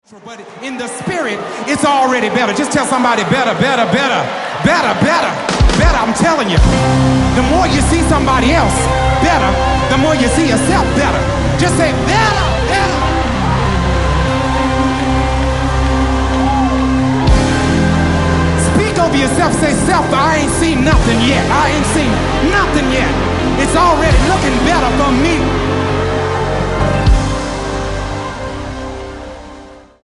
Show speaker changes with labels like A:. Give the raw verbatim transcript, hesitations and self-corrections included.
A: But in the spirit, it's already better. Just tell somebody better, better, better, better, better, better. I'm telling you, the more you see somebody else better, the more you see yourself better. Just say better, better. Speak over yourself. Say, self, I ain't seen nothing yet. I ain't seen nothing yet. It's already looking better for me.